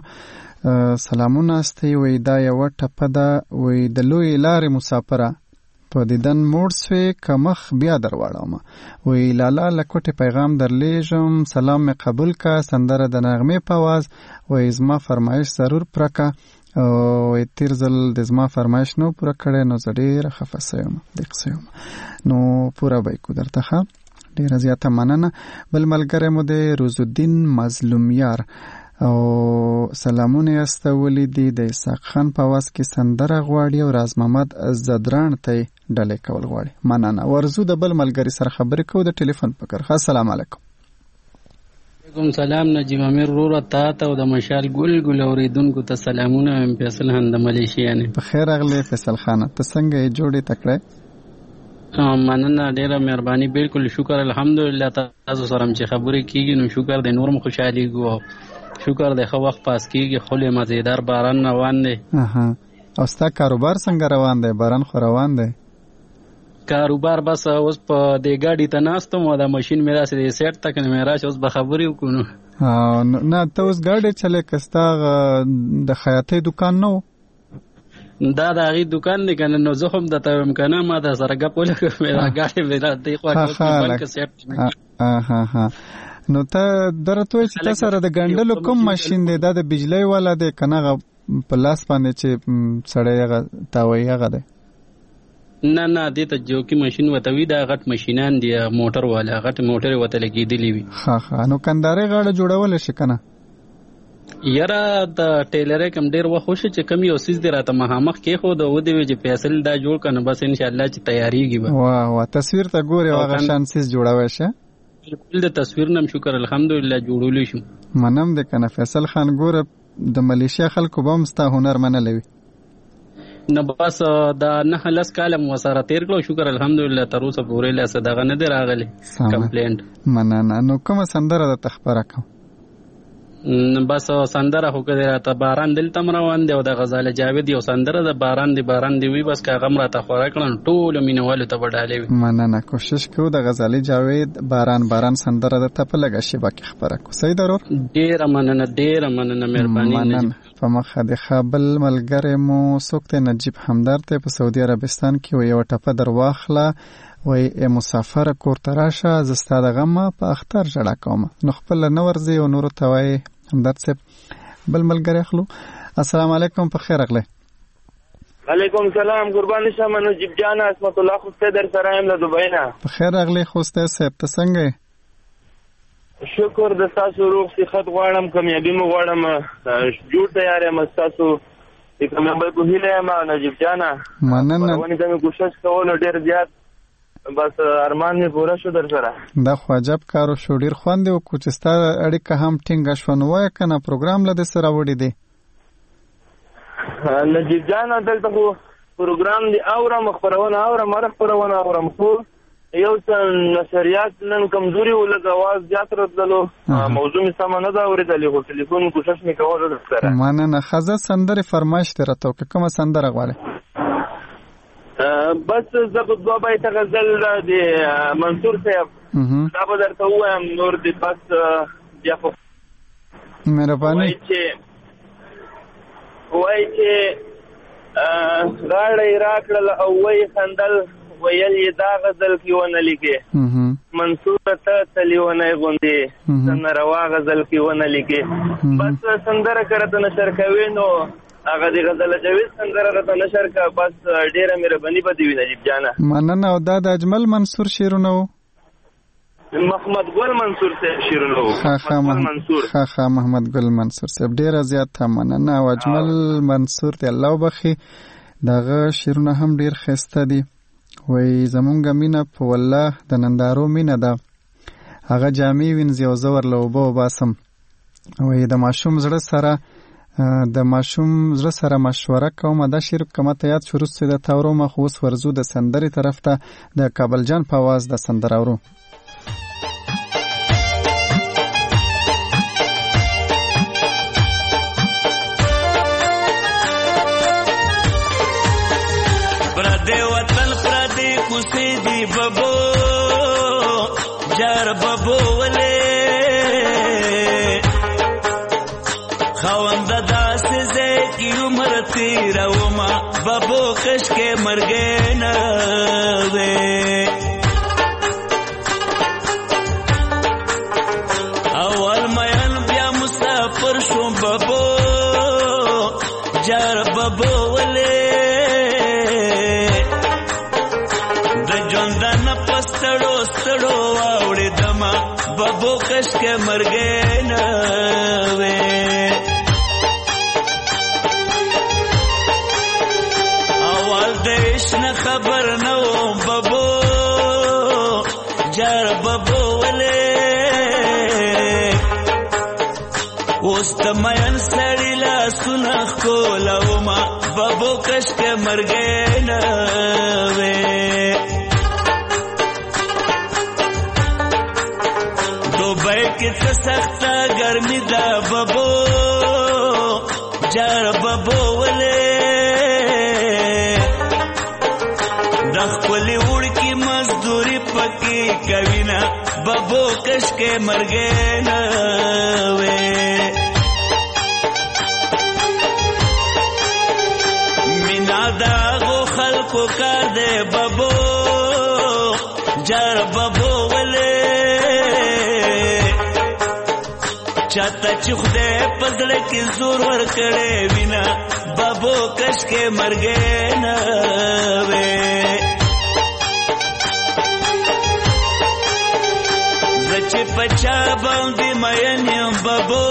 سلامونه استي وی دا یو ټپه ده وی د لوی لارې مسافره په دیدن موړ سوی کمخ بیا درواړم وی لالا لکوټه پیغام درلیږم سلام می قبول کا سندره د نغمه په आवाज وی زما فرمایش ضرور پرکا او تیرزل د زما فرمایش نو پوره کړي نو زړه خفسم دقسم نو پوره به کو درته ډیر زیاته مننه. بل ملګری مو د روز الدین مظلومیار او سلامونه استولې دي د اسحاق خان په واس کې سندره غواړي او راز محمد زدران ته ډلې کول غواړي. مننه. ورزو د بل ملګری سره خبرې کو د ټلیفون پکړه. السلام علیکم. وعلیکم سلام. نجیب امیر رورا ته او د مشال ګل اوریدونکو ته سلامونه. فیصل خان د ملیشیا نه. بخیر اغلی فیصل خان. ته څنګه جوړې تکړه؟ مننه ډیره مهرباني. بالکل شکر الحمدلله. تاسو سره چې خبرې کیږي نو شکر د نورم خوشحالي ګو. شکر د خو وخت پاس کیږي. خو له مزیدار باران روان دی. او ستا کاروبار څنګه روان دی؟ باران خو روان دی. کاروبار بس اوس په د ګاډي ته ناستم او د ماشين مې راسي د سیټ تک نه مې راشي اوس به خبرې وکړو. نه ته اوس ګاډي چلې کستا د خیاطۍ دکان نو دا د هغې دکان دی کنه نو زه هم درته وایم کنه ما د سره ګپ ولګوم مې ګاډي مې دی خوا بلکې سیټ نو ته درته وایي چې تا سره د ګنډلو کوم ماشین دی؟ دا د بجلی والا دی کنه په لاس باندې چې سړی هغه تاوایي هغه دی؟ نه نه دې ته جوکي ماشین وتوي دا غټ ماشینان دی موټر والا غټ موټر وته لګېدلی وي. ها نو کندارې غاړه جوړول شي کنه؟ یاره د ټیلرې کم ډیر وخت وشو چې کم یو سیز دی راته مخامخ کې خو د ودی وی چې فیصل دا جوړ کنه بس ان شاء الله چې تیاریږي به. واه تصویر ته ګوري واغه شان سیز جوړاوي شه. بالکل د تصویر نم شکر الحمدلله جوړولې شو. منم د کنه فیصل خان ګوره د ملیشیا خلکو به مستا هنر منلوي. نه بس دا نه لس کالم وسره تیر کړو شکر الحمدلله تر اوسه پورې لا صدقه نه دی راغلی کمپلینټ. مننه. نو کومه سندره د تخبره کوم؟ بس سندره خو کده راته باران دلته روان دی او د غزاله جاوید یو سندره د باران دی وی بس کا غم راته خورا کړن ټول مینوالو ته وډالې وي. مننه، کوشش کوو د غزاله جاوید باران سندره د ته په لګه شی باقي خبره کو. صحیح ضرور. ډیر مننه مهرباني. مننه. په مخه د خپل ملګری مو سوکته نجیب همدرد ته په سعودي عربستان کې یو ټپه درواخله وای مسافر کور تراشه زستا د غم په اختر جړه کوم. نو خپل نورځي او نور ته وای همدرد صاحب بل ملګری اخلو. السلام علیکم، په خیر اغله. علیکم السلام، قربان شم نجیب جان اسمت الله خوسته در سره ام له دوبۍ نه. په خیر اغله خوسته صاحب، ته څنګه؟ شکر د تاسو روغ صحت غواړم، کامیابی مو غواړم، جوړ تیار یم تاسو د کامیابی په هیله ما نجیب جان. مننه. ونی کوم کوشش کوم ډیر زیات، بس ارمان می پورا شو در سره. دا خو عجب کارو شو، ډیر خوند او کوچستا اړیکه هم ټینګه شو. نو وای کنه پروګرام لده سره وړي دی نجیب جان. دلته خو پروګرام دی اورم خبرونه خو یو څه نشریات نن کمزوري ولګ आवाज زیات راتلو، موضوع می سم نه دا اوریدلی، خو ټلیفون کوشش می کول در سره. مننه. خزه سندره فرمایش درته کومه سندره غواړي؟ بس زبط دوا بیت غزل دی منصور صاحب دا به درته وایم، نور دی بس بیا خو مهرباني وای چې غاړې راکړل او وای خندل ویل یې دا غزل کې ونه لیکې منصور ته تلیونه غوندې څنګه روا غزل کې ونه لیکې. بس سندره کرته نشر کوي نو هغه د غزل جوید سندره راته نشر کا، بس ډیره مهرباني به دی نجیب جان. مننه. او دا د اجمل منصور شیرونه و محمد ګل منصور صاحب شیرونه و محمد ګل منصور صاحب ډیره زیات مننه. او اجمل منصور ته الله وبخي، دغه شیرونه هم ډیر خسته دي. وای زمونږ مینه په والله د نندارو مینه ده، هغه جامې وینځي او زور له وبو باسم. وای د ماشوم زړه سره مشوره کوم. دا شیر کومه ته یاد شروع سي د تاورو مخ اوس ورزو د سندري طرف ته د کابل جان په आवाज د سندر اورو. پردې وطن پردې کوسې دی بابو جار بابو ولې خوند داسې زکی عمر تیرا وما بابو کش کې مرګ نه وې اول مېن بیا مسافر شو بابو جار بابو ولې د ژوند نه پستړو ستړو واوړې دما بابو کش کې مرګ نه وې دشن خبر نو بابو جار بابو ولې اوس تمین سړی لا سنخ کولو ما بابو کش کې مرګ نه وې دوبۍ کې څه سخته ګرمي ده بابو جار بابو ولې خپل وړکی مزدوری پکې کوینا بابو کش کې مرګ نه وې مینا دا غو خلکو کار دے بابو جار بابو ولې چاته چې خدای پزړه کې زور ور کړې وینا بابو کش کې مرګ نه وې چې پچا باندې مېن یم بابو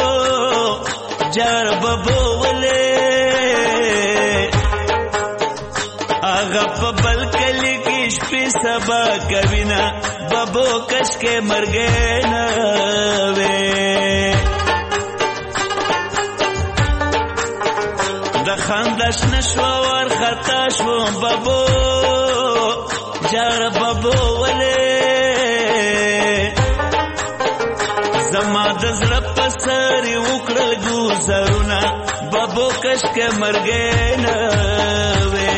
جار بابو ولې هغه په بل کلی کې شپې سبا کوینا بابو کش کې مرګ نه وې د خندش نشو ور خطا شو بابو جار بابو ولې زما د زړه په سر وکړل ګوزرونه بابو کشکه مرګې نه وې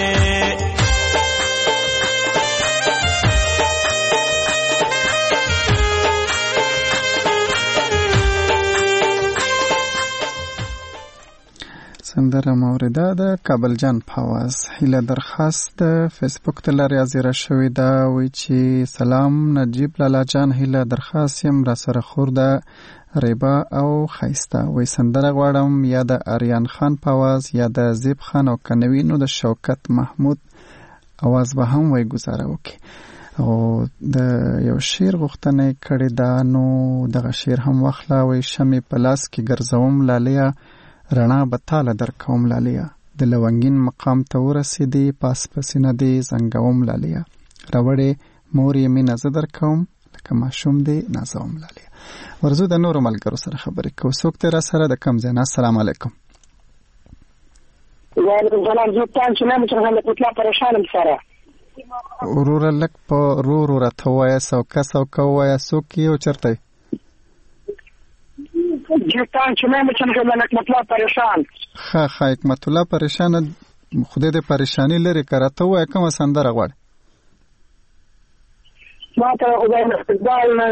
سندره موریده د کابل جان پاواز هیله درخواست د فیسبوک ته لري شوې ده وی چې سلام نجیب لالا جان هیله درخواست یم را سره خورده ریبا او خیسته وی سندره غواړم یا د اریان خان پاواز یا د زیب خان او کنوی نو د شوکت محمود اواز به هم وی گزاره وکي او د یو شعر غوښتنه کړې ده نو دغه شعر هم واخلا وی شمې پلاس کې ګرځوم لالیا رڼا بتاله در کوم لالیا د لونګین مقام ته ورسېدې پاس پسینه دې زنګوم لالیا راوړې مور یې مینه زه در کوم لکه ماشوم دې نازوم لالیا ورزو د نورو ملګرو سره خبرې کوو څوک ته را سره د کم ځای نه السلام علیکم وعلیکم السلام زه تاسو نه مچ هم په پریشانم سره وروره لک په رو راته وایه سوکه وایه څوک یې او چېرته یې جیتان چې مې څنګه حکمت الله پریشان ها حکمت الله پریشان خدای دې پریشانی لري کراته وای کوم سندره غواړي ما ته خدای استقبال نه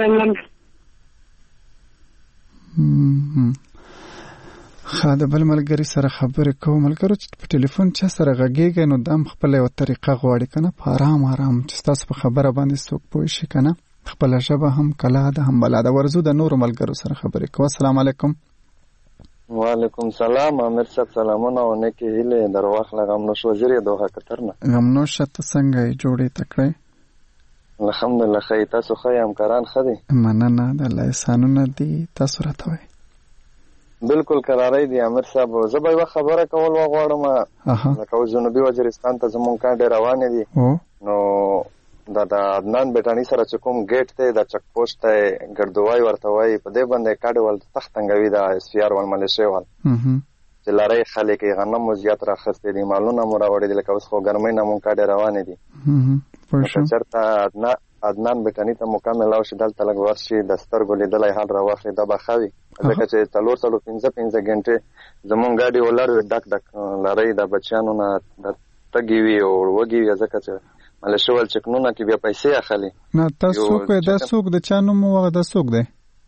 خاله بل ملګری سره خبرې کوم ملګرو چې په ټلیفون چا سره غږیږي نو دم خپل یو طریقه غواړي کنه په آرام چې تاسو په خبره باندې څوک پوه شي کنه خپل ژبه هم کلا ده هم بلا ده ورزو د نورو ملګرو سره خبرې کوو السلام علیکم وعلیکم سلام امیر صاحب سلامونه او نیکی هیله درواخله غمنوش وزیر دوه قطر نه غمنوش ته څنګه جوړې تکړه الحمدلله خی تاسو خی همکاران خدي مننه د الله احسانونه دي تاسو راته وای بالکل قرارای دی امیر صاحب زه به خبره کول وغواړم لکه جنوبي وزیرستان ته زمونږ کاندې روانې دي نو دا د عدنان بیٹانی سره چې کوم گیټ ته د چک پوسټ ته ګردوای ورته وای په دې باندې کاډ ول تختنګوي دا اس پی آر ول ملیشه ول چې لارې خلک غنم زیات راخسته دي مالونه مور وړي لکه اوس خو ګرمۍ نه مونږ کاډ روانې دي چرته عدنان بیٹانی ته مکمل او شدل تلګ ورشي د سترګو لیدلای حال راوخلي د بخاوي ځکه چې 3-5 غنټه زمونږ گاډي ولر ډک لارې د بچیانو نه د تګي وی او وګي ځکه چې مله شوال چکنونه کې بیا پیسې اخلي نه تاسو کوی د څوک د چانو مو وغه د څوک دی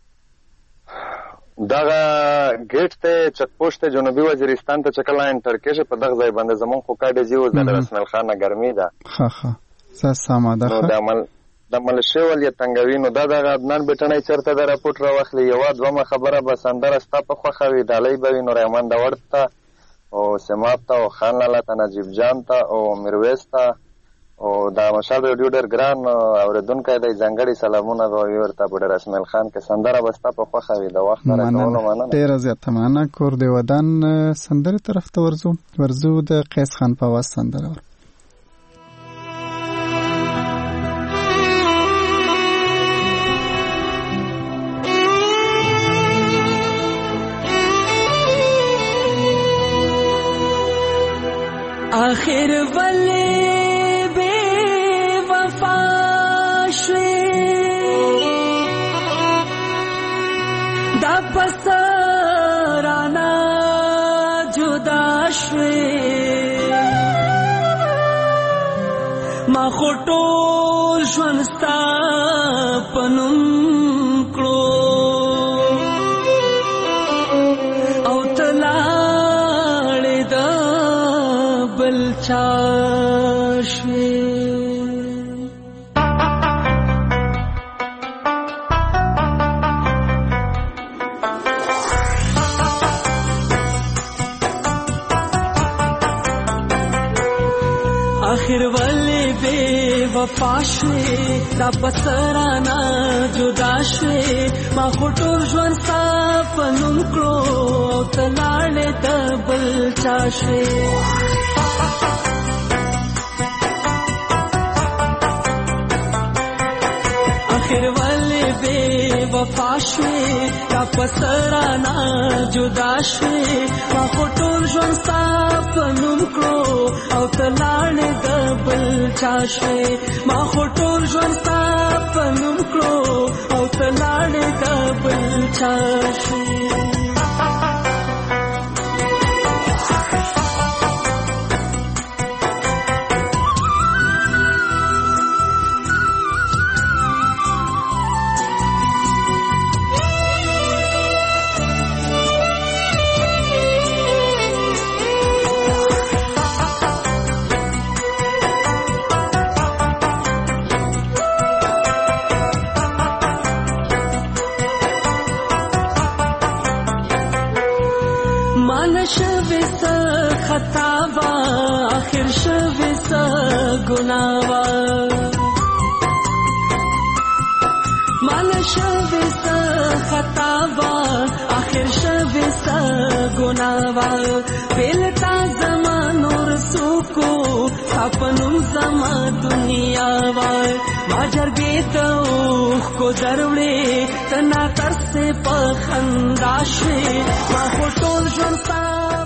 دا گیټ ته چک پوسټ جنوبي وزیرستان ته چکلا انټر کېږي په دغه ځای باندې زمون خو کاډ زیو د رسمل خانه ګرمي ده ها سم ده د مله شوال یا تنګوي نو دا د عدنان بیٹنۍ چرته د راپورټ راوخلي یو دومره خبره به سندره ستا په خوخوي دالۍ به نو رحمان د ورته او سمات ته او خان لاله ته نجیب جان ته او میرویس ته او دا مشال ریډیو ډر ګران اوریدونکو د ځنګړي سلامونه غوي ورته په رسمل خان کې سندره بستا په خوخوي د وخت راټولونه مننه ډیر زیات مننه کور دی ودان سندره طرف ته ورزو د قیس خان په واس سندره آخر ولی دا پسرانا جدا شوی ما خطول ژوندستا پنوم کړو او تلاړې د بل چا شوی آخر ولی بے وفا شوی دا پسرانا جدا شوی ما خطور ژوند ستا پنوم کړو او تلاړې د بل چا شوی آخر ولی بے وفا شوې تا پسرانا جدا شوې ما ټول ژوند ستا په نوم کړو او ته لاړې د بل چا شوې ما ټول ژوند ستا په نوم کړو او ته لاړې د بل چا شوې خطابا آخر شوی سا گناوا مال شوی سا خطابا آخر شوی سا گناوا بیلتا زمان اور سوکو سپنم زما دنیا وار ما جرگی توخ کو دروڑے تنا ترس پخنداشوی ما خوٹول جنسا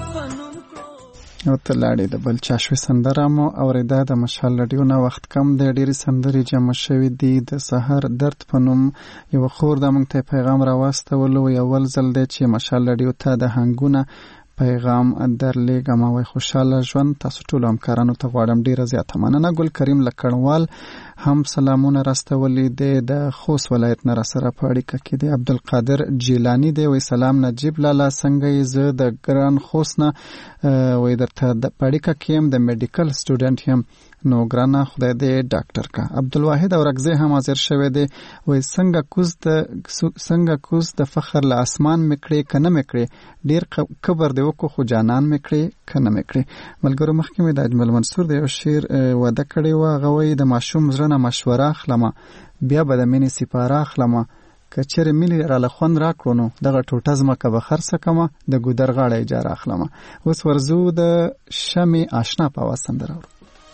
او ته لاړې د بل چا شوې سندره مو اورېده د مشال رادیو نه وخت کم دی ډېرې سندرې جمع شوې دي د سحر درد په نوم یوه خور د موږ ته پیغام راواستولو اول ځل دی چې مشال رادیو ته د هنګونه پیغام درلیږم او خوشحاله ژوند تاسو ټولو همکارانو ته غواړم ډېره زیاته مننه ګل کریم لکړوال هم سلامونه راستولی دی د خوست ولایت نه راسره په اړیکه کې دی عبدالقادر جیلانی دی وایي سلام نجیب لالا څنګه یې زه د ګران خوست نه وایي درته په اړیکه کې یم د میډیکل سټوډنټ یم نو ګرانه خدای دې ډاکټر کا عبدالواحد اورکزی هم حاضر شوی دی وایي څنګه کوز د فخر له اسمان مکړې که نه مکړې ډېر کبر دی وکړو خو جانان مکړې که نه مکړې ملګرو مخکې مې د اجمل منصور د یو شعر وعده کړې وه هغه وایي د ماشوم زړه نه مشوره اخلمه بیا به د مینې سپاره اخلمه که چېرې مینې راله خوند راکړو نو دغه ټوټه ځمکه به خرڅه کړمه د ګودر غاړه اجاره اخلمه اوس ورځو د شمې اشنا په اواز سندره اورو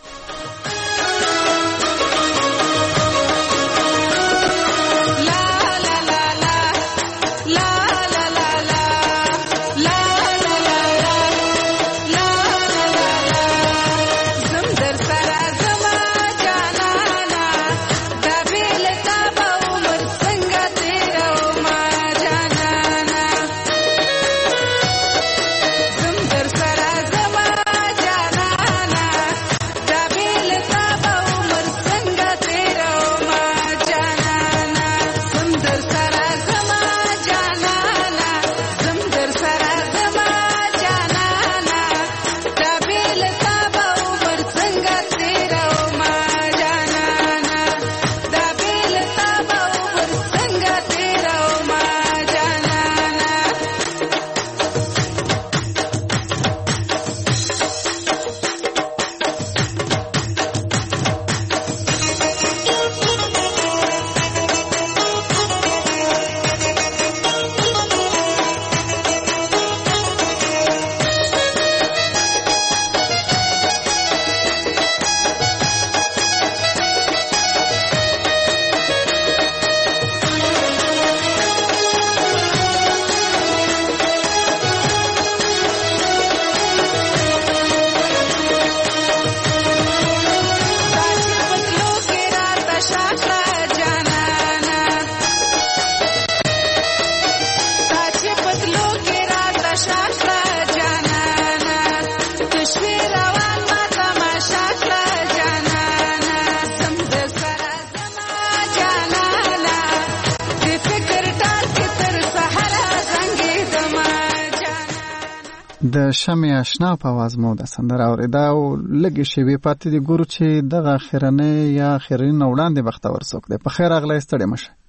د شمې اشنا په اواز مو د سندره اورېده او لږې شېبې پاتې دي ګورو چې دغه اخرنۍ یا اخرنۍ نه وړاندې بختور څوک دی په خیر راغلی ستړی مه شئ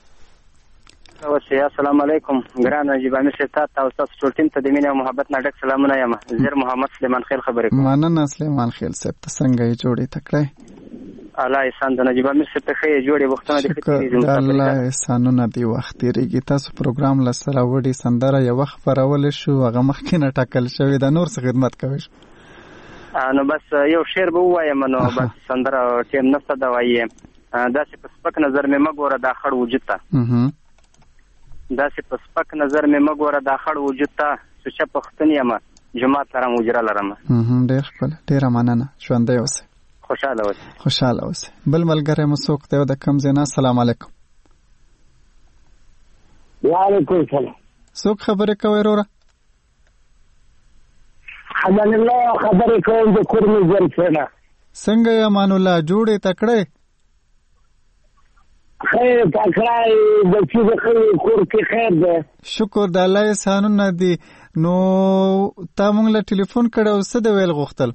السلام علیکم ګران نجیب امیر صاحب ته او ستاسو ټول ټیم ته د مینې او محبت نه ډک سلامونه یم زیر محمد سلیمان خیل خبرې کوم مننه سلیمان خیل صاحب ته څنګه یې جوړې تکړی الله احسان د نجیب امیر صاحب ته ښه جوړې وختونه دې ښه تېرېږي الله احسانونه دې وخت تېرېږي تاسو پروګرام له سره وړي سندره یو وخت خپرولی شو هغه مخکې نه ټاکل شوې ده نور څه خدمت کوئ نو بس یو شعر به ووایم نو بس سندره ټیم نشته ده وایي داسې په سپک نظر مې مه ګوره دا خړ وجود ته داسې په سپک نظر مې مګوره دا خړ وجود ته سوچه پښتون یم جماعت لرم اجره لرم. ډېر ښکلی، ډېره مننه، ژوندی اوسئ، خوشحاله اوسئ. خوشحاله اوسئ. بل ملګری مو څوک دی او د کوم ځای نه؟ السلام علیکم. وعلیکم السلام. څوک خبرې کوئ وروره؟ امان الله خبرې کوم د کورمي ځل. څنګه یې امان الله؟ جوړې تکړه خیر تکړه بچی د کور کې خیر ده. شکر د الله احسانونه دي. نو تا مونږ له ټلیفون کړه او څه د ویل غوښتل؟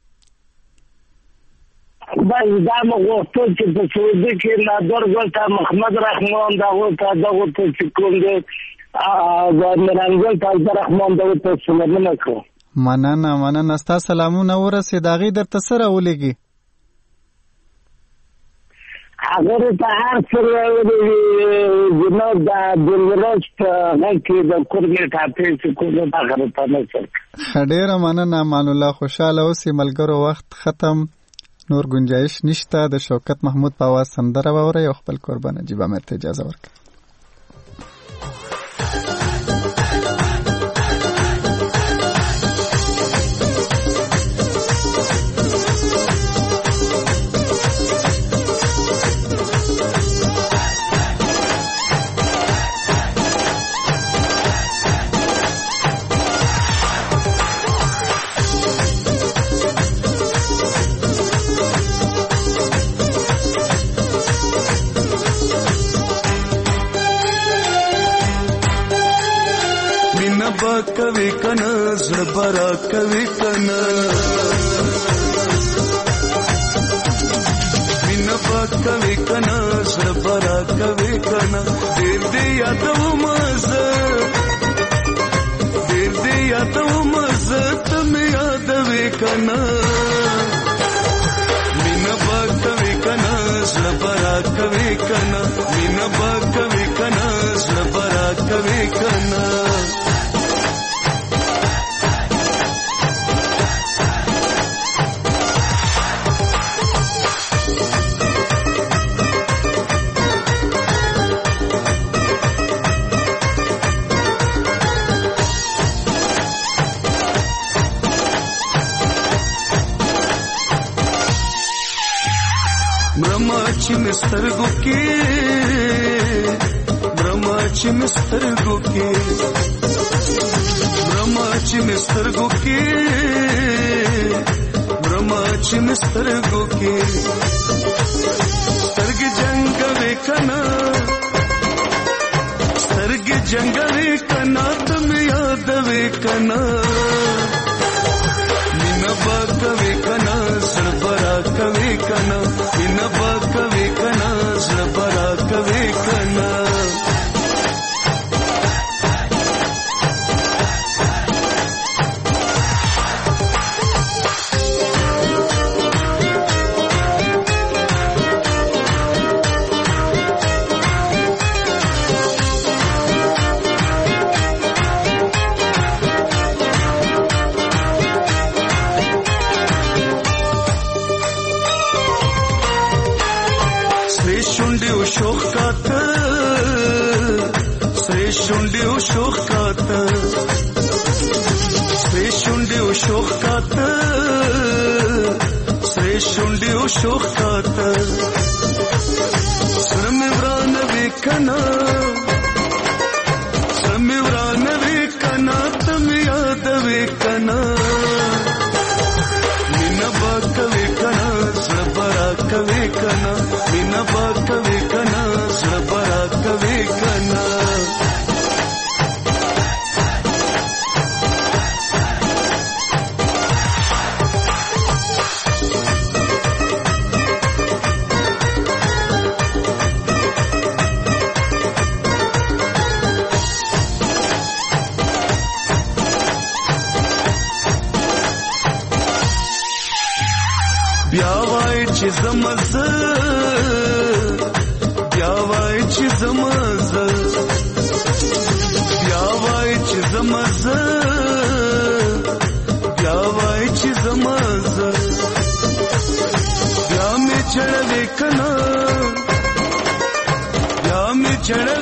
بس دا مو غوښتل چې په سعودي کې نادر ګل ته محمد رحمان دغه ته چې کوم دی د میرانګل ته رحمان دغه ته سلامونه کوم. مننه ستا سلامونه ورسېد. هغې درته څه راولېږي؟ هغه ته هر څه جناب د دلروز په غږ کې د کورمي ټاپې چې کوم هغه ته نه څه. ډېره مننه امان الله، خوشحاله اوسې. ملګرو وخت ختم، نور گنجایش نشته. د شوکت محمود په آواز سندره واورئ او خپل قربان نجیب امیر ته اجازه ورکړئ. کوي کنه زړه برا کوي کنه مینا پاک کوي کنه زړه برا کوي کنه ډېر دې یادو مزه ته مې یادوي کنه مینا پاک کوي کنه زړه برا کوي کنه مینا پاک کوي کنه زړه برا کوي کنه چې مسترګو کې برما چې مسترګو کې برما چې مسترګو کې برما چې مسترګو کې سترګ جنگ وکنا سترګ جنگ وکنا تم یاد وکنا مینا باک وکنا سربرا کوي کنا مینا باک وکنا سربرا کوي کنا चढ़